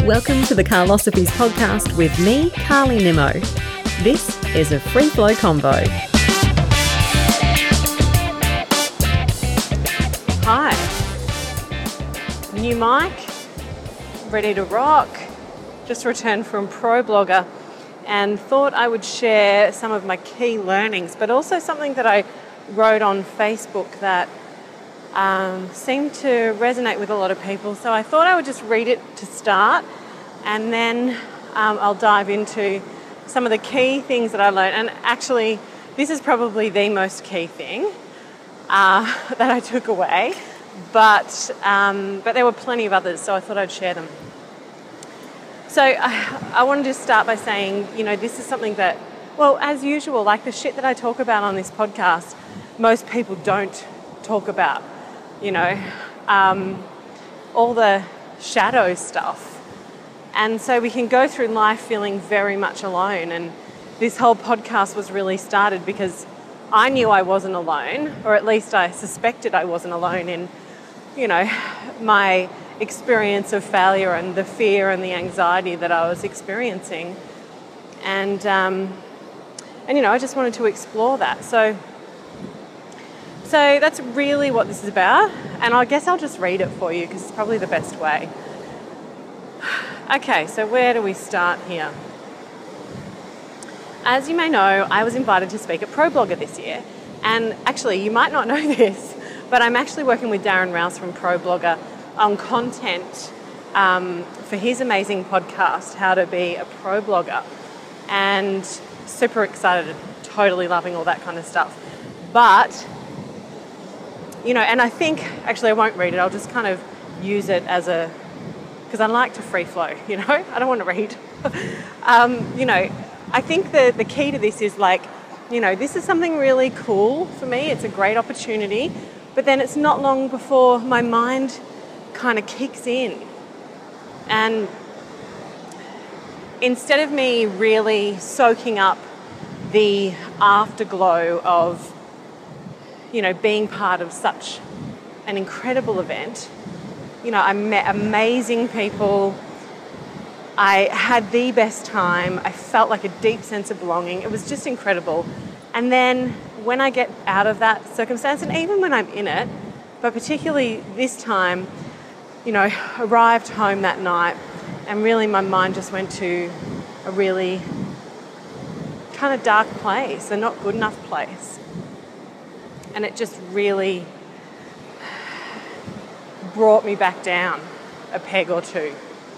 Welcome to the Carlosophies podcast with me, Carly Nimmo. This is a free flow combo. Hi. New mic, ready to rock. Just returned from ProBlogger and thought I would share some of my key learnings, but also something that I wrote on Facebook that seemed to resonate with a lot of people. So I thought I would just read it to start, and then I'll dive into some of the key things that I learned. And actually, this is probably the most key thing that I took away, but there were plenty of others, so I thought I'd share them. So I wanted to start by saying, this is something that, well, as usual, like the shit that I talk about on this podcast, most people don't talk about. All the shadow stuff. And so we can go through life feeling very much alone. And this whole podcast was really started because I knew I wasn't alone, or at least I suspected I wasn't alone in, my experience of failure and the fear and the anxiety that I was experiencing. And I just wanted to explore that. So that's really what this is about, and I guess I'll just read it for you because it's probably the best way. Okay, so where do we start here? As you may know, I was invited to speak at ProBlogger this year, and actually, you might not know this, but I'm actually working with Darren Rouse from ProBlogger on content for his amazing podcast, How to Be a Pro Blogger, and super excited, totally loving all that kind of stuff. But and I think, actually I won't read it, I'll just kind of use it as because I like to free flow, I don't want to read. I think the key to this is this is something really cool for me, it's a great opportunity, but then it's not long before my mind kind of kicks in. And instead of me really soaking up the afterglow of being part of such an incredible event. I met amazing people. I had the best time. I felt like a deep sense of belonging. It was just incredible. And then when I get out of that circumstance, and even when I'm in it, but particularly this time, arrived home that night, and really my mind just went to a really kind of dark place, a not good enough place. And it just really brought me back down a peg or two.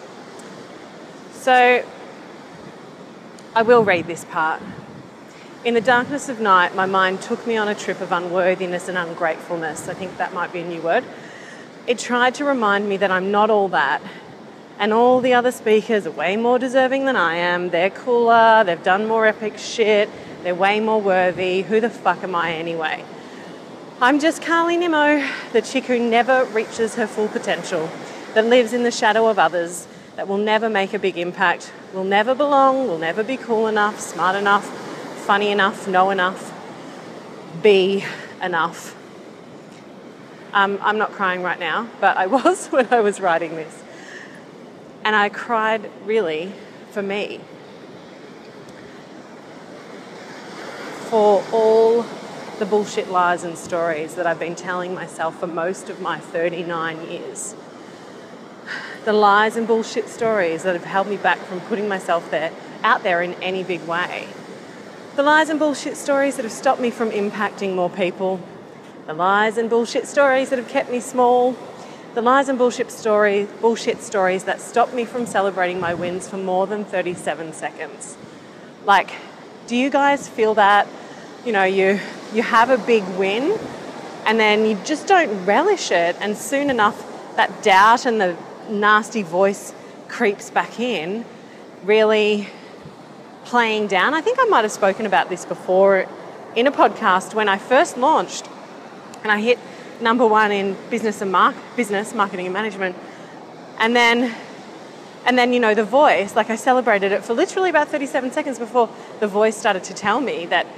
So I will read this part. In the darkness of night, my mind took me on a trip of unworthiness and ungratefulness. I think that might be a new word. It tried to remind me that I'm not all that, and all the other speakers are way more deserving than I am. They're cooler, they've done more epic shit, they're way more worthy. Who the fuck am I anyway? I'm just Carly Nimmo, the chick who never reaches her full potential, that lives in the shadow of others, that will never make a big impact, will never belong, will never be cool enough, smart enough, funny enough, know enough, be enough. I'm not crying right now, but I was when I was writing this. And I cried really for me. For all the bullshit lies and stories that I've been telling myself for most of my 39 years. The lies and bullshit stories that have held me back from putting myself out there in any big way. The lies and bullshit stories that have stopped me from impacting more people. The lies and bullshit stories that have kept me small. The lies and bullshit stories that stopped me from celebrating my wins for more than 37 seconds. Do you guys feel that? You have a big win and then you just don't relish it, and soon enough that doubt and the nasty voice creeps back in, really playing down. I think I might have spoken about this before in a podcast when I first launched and I hit number 1 in business, marketing and management. And then the voice, I celebrated it for literally about 37 seconds before the voice started to tell me that,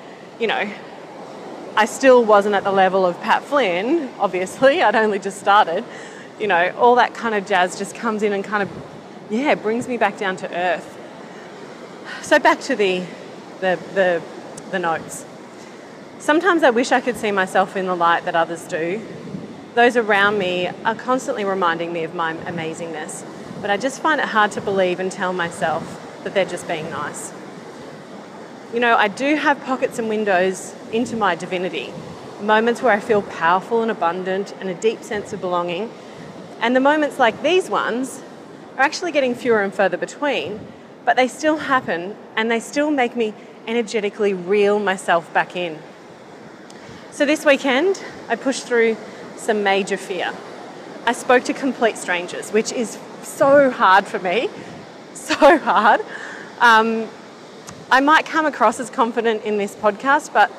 I still wasn't at the level of Pat Flynn, obviously. I'd only just started. All that kind of jazz just comes in and kind of brings me back down to earth. So back to the notes. Sometimes I wish I could see myself in the light that others do. Those around me are constantly reminding me of my amazingness, but I just find it hard to believe and tell myself that they're just being nice. You know, I do have pockets and windows into my divinity, moments where I feel powerful and abundant and a deep sense of belonging. And the moments like these ones are actually getting fewer and further between, but they still happen and they still make me energetically reel myself back in. So this weekend, I pushed through some major fear. I spoke to complete strangers, which is so hard for me, so hard. I might come across as confident in this podcast, but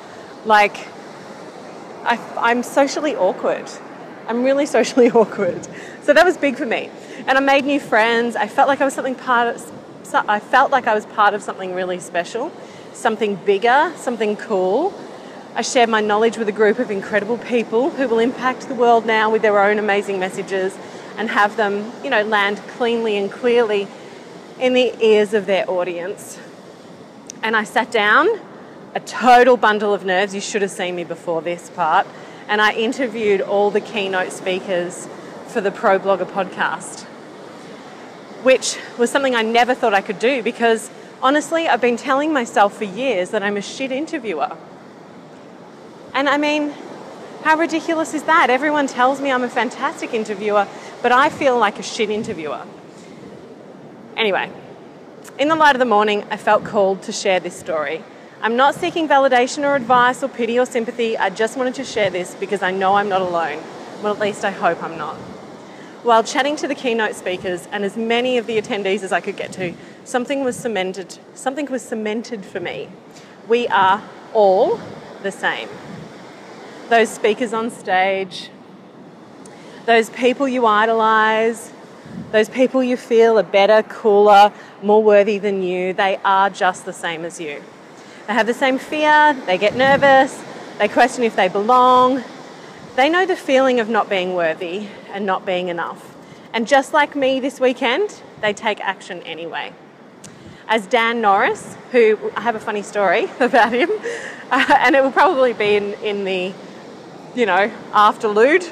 I'm socially awkward. I'm really socially awkward. So that was big for me. And I made new friends. I felt like I was part of something really special, something bigger, something cool. I shared my knowledge with a group of incredible people who will impact the world now with their own amazing messages and have them, land cleanly and clearly in the ears of their audience. And I sat down, a total bundle of nerves. You should have seen me before this part. And I interviewed all the keynote speakers for the Pro Blogger podcast, which was something I never thought I could do because, honestly, I've been telling myself for years that I'm a shit interviewer. And I mean, how ridiculous is that? Everyone tells me I'm a fantastic interviewer, but I feel like a shit interviewer. Anyway, in the light of the morning, I felt called to share this story. I'm not seeking validation or advice or pity or sympathy. I just wanted to share this because I know I'm not alone. Well, at least I hope I'm not. While chatting to the keynote speakers and as many of the attendees as I could get to, something was cemented for me. We are all the same. Those speakers on stage, those people you idolize, those people you feel are better, cooler, more worthy than you, they are just the same as you. They have the same fear, they get nervous, they question if they belong. They know the feeling of not being worthy and not being enough. And just like me this weekend, they take action anyway. As Dan Norris, who I have a funny story about him, and it will probably be in the, afterlude,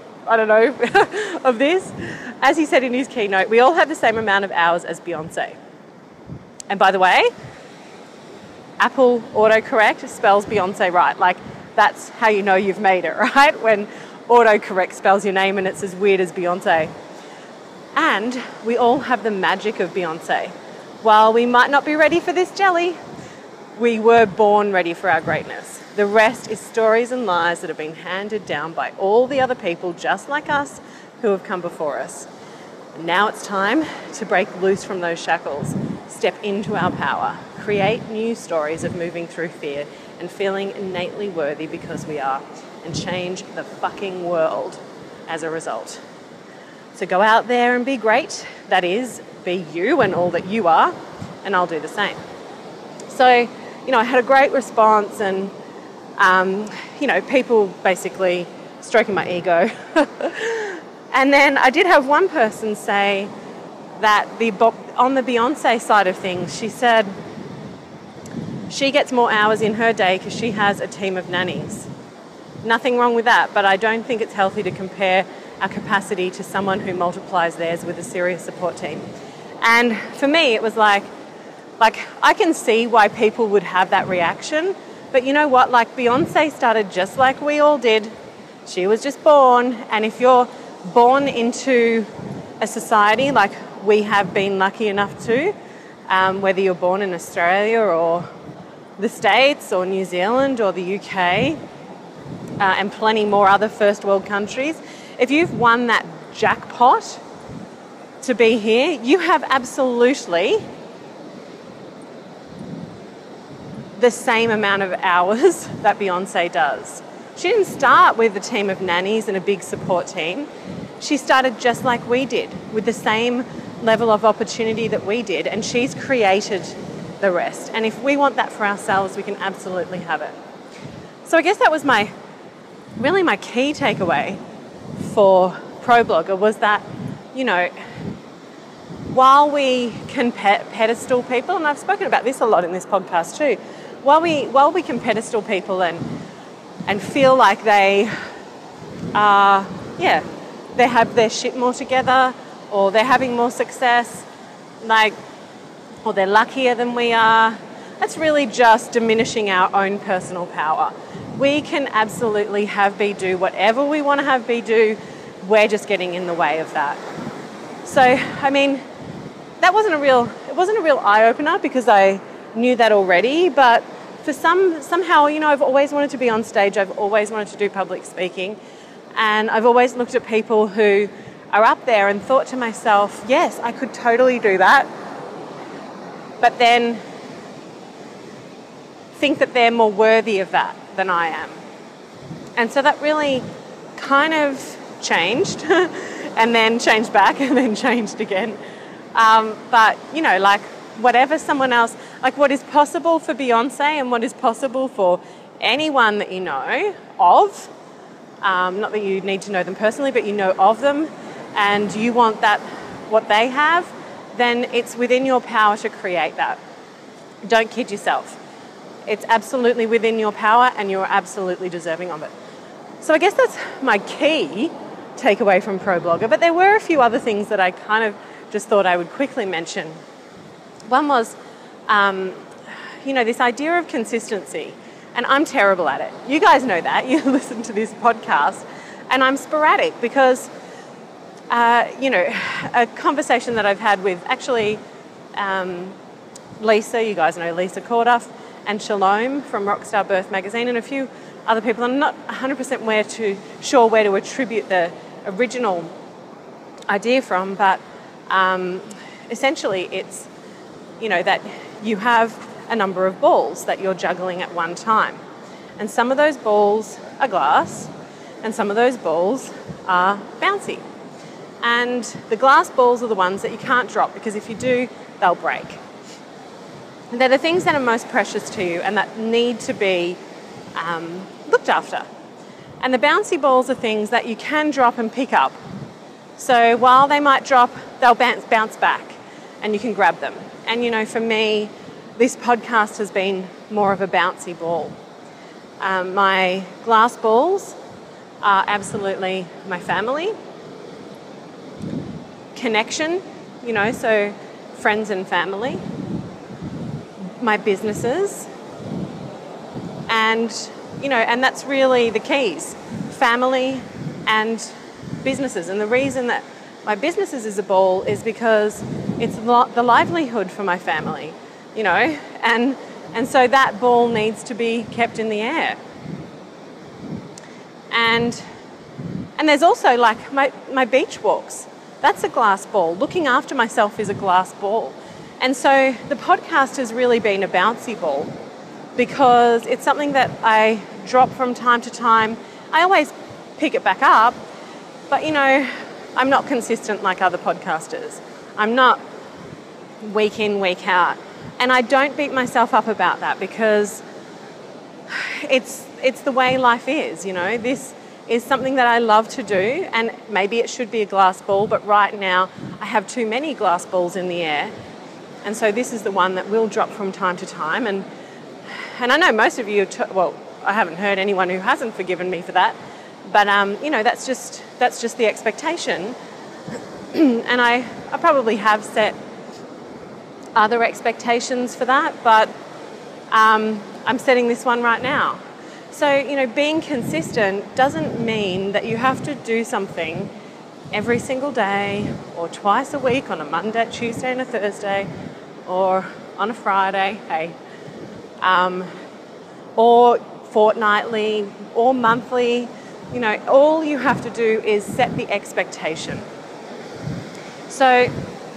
of this. As he said in his keynote, we all have the same amount of hours as Beyonce. And by the way, Apple autocorrect spells Beyonce right. That's how you know you've made it, right? When autocorrect spells your name and it's as weird as Beyonce. And we all have the magic of Beyonce. While we might not be ready for this jelly, we were born ready for our greatness. The rest is stories and lies that have been handed down by all the other people just like us who have come before us. And now it's time to break loose from those shackles, step into our power, create new stories of moving through fear and feeling innately worthy because we are, and change the fucking world as a result. So go out there and be great. That is, be you and all that you are, and I'll do the same. So, I had a great response and, people basically stroking my ego. And then I did have one person say that on the Beyonce side of things, she said she gets more hours in her day because she has a team of nannies. Nothing wrong with that, but I don't think it's healthy to compare our capacity to someone who multiplies theirs with a serious support team. And for me, it was like I can see why people would have that reaction, but you know what? Beyonce started just like we all did. She was just born, and if you're born into a society like we have been lucky enough to, whether you're born in Australia or the States or New Zealand or the UK, and plenty more other first world countries, if you've won that jackpot to be here, you have absolutely the same amount of hours that Beyonce does. She didn't start with a team of nannies and a big support team. She started just like we did, with the same level of opportunity that we did, and she's created the rest. And if we want that for ourselves, we can absolutely have it. So I guess that was my key takeaway for Pro Blogger, was that, while we can pedestal people, and I've spoken about this a lot in this podcast too, while we can pedestal people and feel like they are, they have their shit more together, or they're having more success, or they're luckier than we are, that's really just diminishing our own personal power. We can absolutely have B do whatever we want to have B do. We're just getting in the way of that. So, I mean, it wasn't a real eye-opener because I knew that already, but for somehow, I've always wanted to be on stage. I've always wanted to do public speaking, and I've always looked at people who are up there and thought to myself, yes, I could totally do that, but then think that they're more worthy of that than I am. And so that really kind of changed and then changed back and then changed again. But, whatever someone else, like what is possible for Beyonce and what is possible for anyone that you know of, not that you need to know them personally, but you know of them, and you want that, what they have, then it's within your power to create that. Don't kid yourself. It's absolutely within your power and you're absolutely deserving of it. So I guess that's my key takeaway from ProBlogger, but there were a few other things that I kind of just thought I would quickly mention. One was, this idea of consistency, and I'm terrible at it. You guys know that. You listen to this podcast, and I'm sporadic because, a conversation that I've had with actually Lisa, you guys know Lisa Corduff, and Shalom from Rockstar Birth Magazine, and a few other people. I'm not 100% sure where to attribute the original idea from, but essentially it's, that you have a number of balls that you're juggling at one time. And some of those balls are glass, and some of those balls are bouncy. And the glass balls are the ones that you can't drop, because if you do, they'll break. And they're the things that are most precious to you and that need to be looked after. And the bouncy balls are things that you can drop and pick up. So while they might drop, they'll bounce back and you can grab them. And for me, this podcast has been more of a bouncy ball. My glass balls are absolutely my family, connection, so friends and family, my businesses, and that's really the keys, family and businesses. And the reason that my businesses is a ball is because it's the livelihood for my family, and so that ball needs to be kept in the air. And there's also like my beach walks. That's a glass ball. Looking after myself is a glass ball. And so the podcast has really been a bouncy ball because it's something that I drop from time to time. I always pick it back up, but I'm not consistent like other podcasters. I'm not week in, week out. And I don't beat myself up about that because it's the way life is, This is something that I love to do, and maybe it should be a glass ball, but right now I have too many glass balls in the air. And so this is the one that will drop from time to time. And I know most of you, I haven't heard anyone who hasn't forgiven me for that. But, that's just the expectation. And I probably have set other expectations for that, but I'm setting this one right now. So, being consistent doesn't mean that you have to do something every single day or twice a week on a Monday, Tuesday and a Thursday or on a Friday, or fortnightly or monthly. All you have to do is set the expectation. So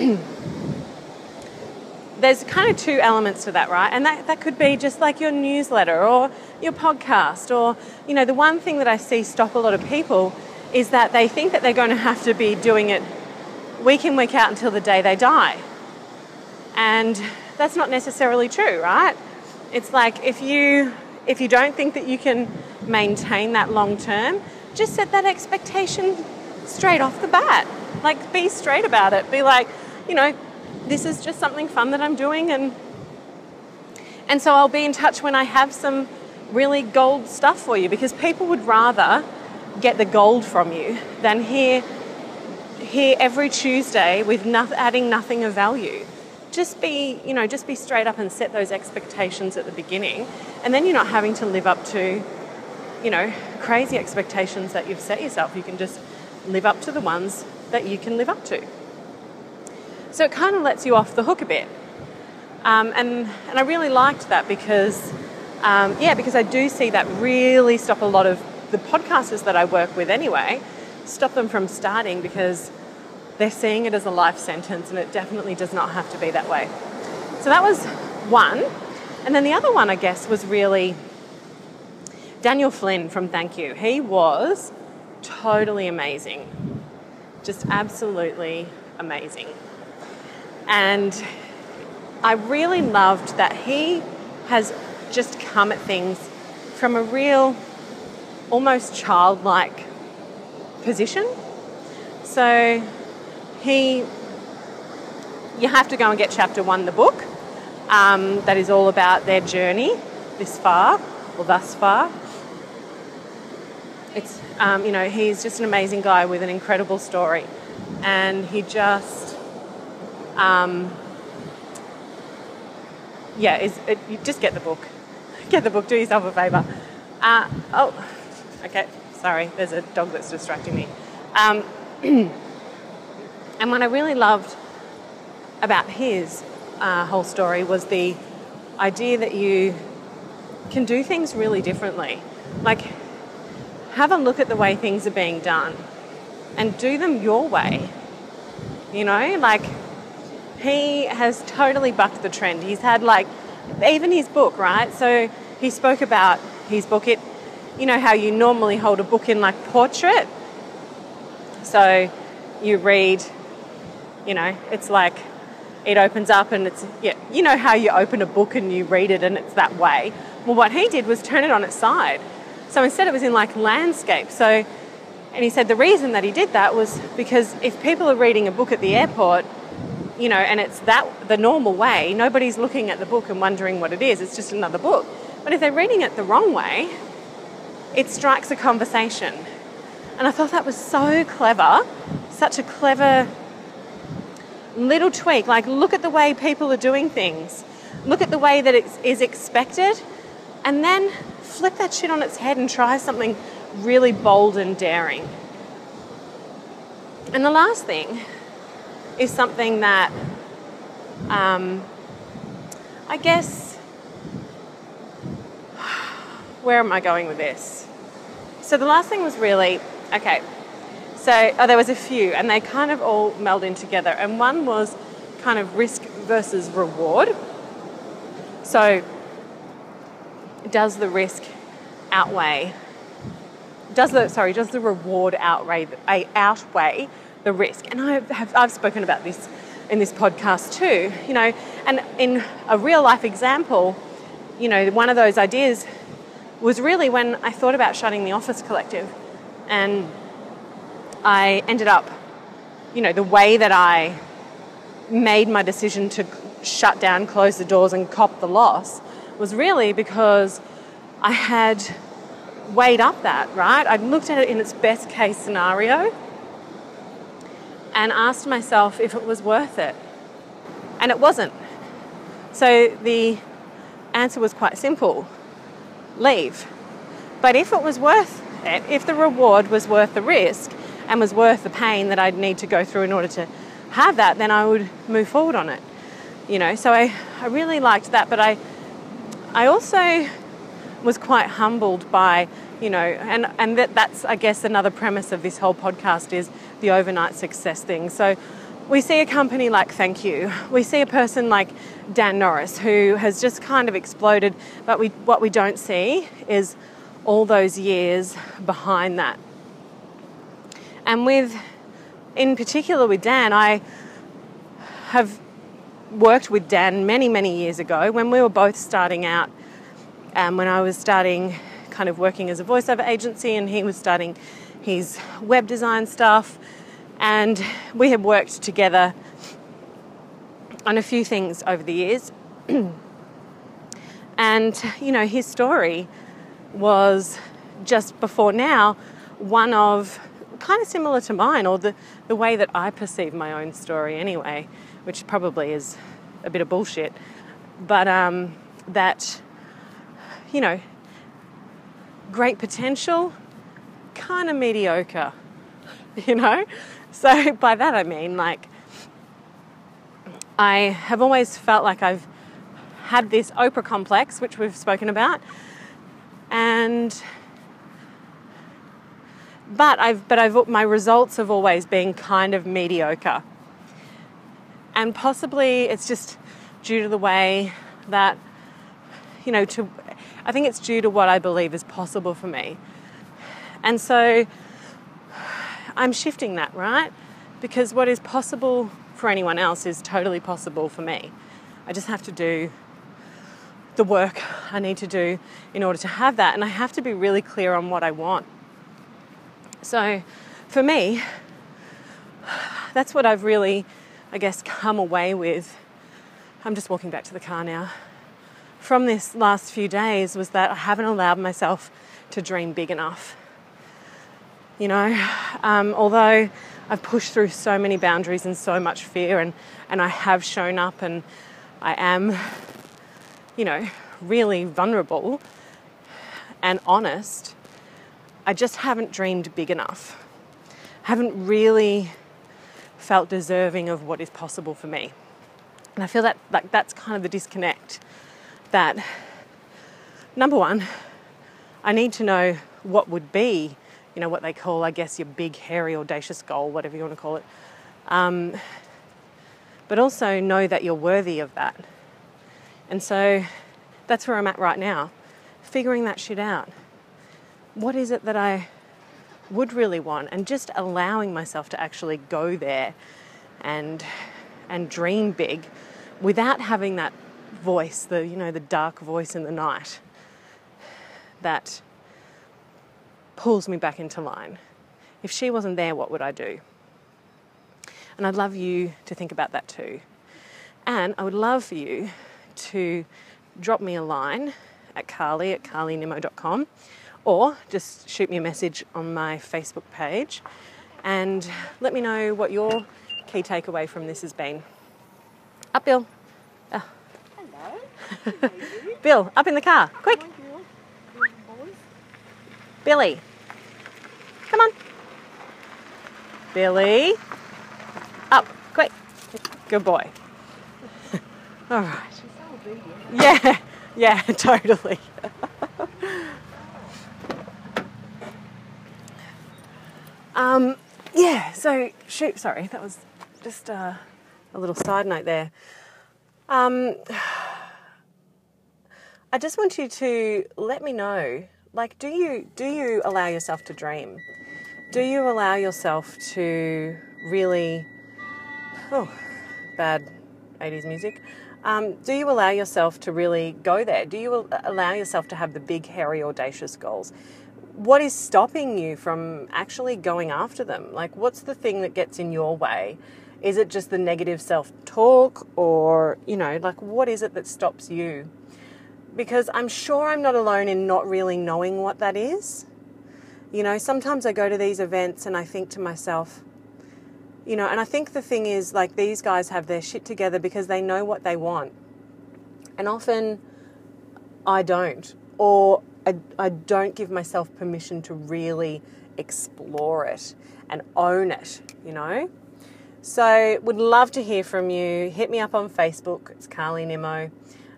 there's kind of two elements to that, right? And that could be just like your newsletter or your podcast or, the one thing that I see stop a lot of people is that they think that they're going to have to be doing it week in, week out until the day they die. And that's not necessarily true, right? It's like if you don't think that you can maintain that long term, just set that expectation straight off the bat. Like, be straight about it. Be like, this is just something fun that I'm doing, and so I'll be in touch when I have some really gold stuff for you, because people would rather get the gold from you than hear every Tuesday with adding nothing of value. Just be straight up and set those expectations at the beginning, and then you're not having to live up to, crazy expectations that you've set yourself. You can just live up to the ones that you can live up to. So it kind of lets you off the hook a bit. And I really liked that because I do see that really stop a lot of the podcasters that I work with anyway, stop them from starting, because they're seeing it as a life sentence, and it definitely does not have to be that way. So that was one. And then the other one, I guess, was really Daniel Flynn from Thank You. He was totally amazing. Just absolutely amazing. And I really loved that he has just come at things from a real, almost childlike position. So you have to go and get chapter 1, the book, that is all about their journey thus far. It's, he's just an amazing guy with an incredible story. And he just, you just get the book. Get the book, do yourself a favour. Okay, sorry, there's a dog that's distracting me. And what I really loved about his whole story was the idea that you can do things really differently. Like, have a look at the way things are being done and do them your way. He has totally bucked the trend. He's had, even his book, right? So he spoke about his book. How you normally hold a book in portrait. So you read, it's like it opens up and it's, how you open a book and you read it and it's that way. Well, what he did was turn it on its side. So instead it was in landscape. So, and he said the reason that he did that was because if people are reading a book at the airport, and it's the normal way, nobody's looking at the book and wondering what it is. It's just another book. But if they're reading it the wrong way, it strikes a conversation. And I thought that was so clever, such a clever little tweak. Look at the way people are doing things. Look at the way that it is expected, and then flip that shit on its head and try something really bold and daring. And the last thing is something that I guess, where am I going with this? So the last thing was really, there was a few, and they kind of all meld in together. And one was kind of risk versus reward. So does the reward outweigh the risk? And I've spoken about this in this podcast too, and in a real life example, one of those ideas was really when I thought about shutting the Office Collective, and I ended up, the way that I made my decision to shut down, close the doors and cop the loss was really because I had weighed up that, right? I'd looked at it in its best case scenario and asked myself if it was worth it. And it wasn't. So the answer was quite simple. Leave. But if it was worth it, if the reward was worth the risk and was worth the pain that I'd need to go through in order to have that, then I would move forward on it. So I really liked that, but I also was quite humbled by, and that's, I guess, another premise of this whole podcast is the overnight success thing. So we see a company like Thank You. We see a person like Dan Norris who has just kind of exploded, but what we don't see is all those years behind that. And in particular with Dan, I have worked with Dan many, many years ago when we were both starting out, when I was starting kind of working as a voiceover agency and he was starting his web design stuff, and we had worked together on a few things over the years. And, you know, his story was just before now one of kind of similar to mine, or the way that I perceive my own story anyway, which probably is a bit of bullshit. But that, you know, great potential, kind of mediocre, you know? So by that I mean, like, I have always felt like I've had this Oprah complex, which we've spoken about, but my results have always been kind of mediocre. And possibly it's just due to the way that, you know, I think it's due to what I believe is possible for me. And so I'm shifting that, right? Because what is possible for anyone else is totally possible for me. I just have to do the work I need to do in order to have that. And I have to be really clear on what I want. So for me, that's what I've really, I guess, come away with. I'm just walking back to the car now. From this last few days was that I haven't allowed myself to dream big enough. You know, although I've pushed through so many boundaries and so much fear, and I have shown up, and I am, you know, really vulnerable and honest, I just haven't dreamed big enough. Haven't really felt deserving of what is possible for me. And I feel that, like, that's kind of the disconnect. That, number one, I need to know what would be, you know, what they call, I guess, your big, hairy, audacious goal, whatever you want to call it. But also know that you're worthy of that. And so that's where I'm at right now, figuring that shit out. What is it that I would really want? And just allowing myself to actually go there and dream big without having that voice, the dark voice in the night that pulls me back into line. If she wasn't there, what would I do? And I'd love you to think about that too. And I would love for you to drop me a line at carly@carlynimmo.com, or just shoot me a message on my Facebook page and let me know what your key takeaway from this has been. Up, Bill. Oh. Hello. Bill, up in the car, quick. Billy, come on. Billy, up, quick. Good boy. All right. Yeah, totally. So, sorry, that was just a little side note there. I just want you to let me know, like, do you allow yourself to dream? Do you allow yourself to really, bad 80s music. Do you allow yourself to really go there? Do you allow yourself to have the big, hairy, audacious goals? What is stopping you from actually going after them? Like, what's the thing that gets in your way? Is it just the negative self-talk, or, like, what is it that stops you? Because I'm sure I'm not alone in not really knowing what that is. Sometimes I go to these events and I think to myself, and I think the thing is, like, these guys have their shit together because they know what they want. And often I don't, or I don't give myself permission to really explore it and own it, So would love to hear from you. Hit me up on Facebook. It's Carly Nimmo.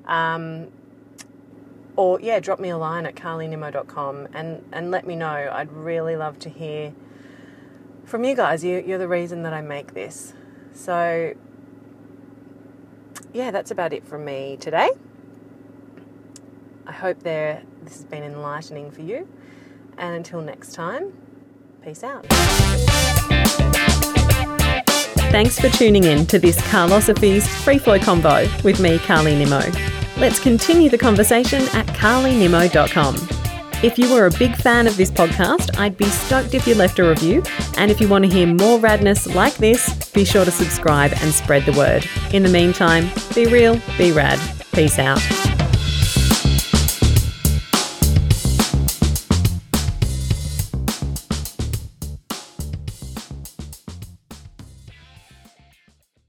Or drop me a line at carlynimmo.com and let me know. I'd really love to hear from you guys. You're the reason that I make this. So that's about it from me today. I hope this has been enlightening for you. And until next time, peace out. Thanks for tuning in to this Carlosophy's Free Flow Convo with me, Carly Nimmo. Let's continue the conversation at carlynimmo.com. If you were a big fan of this podcast, I'd be stoked if you left a review. And if you want to hear more radness like this, be sure to subscribe and spread the word. In the meantime, be real, be rad. Peace out.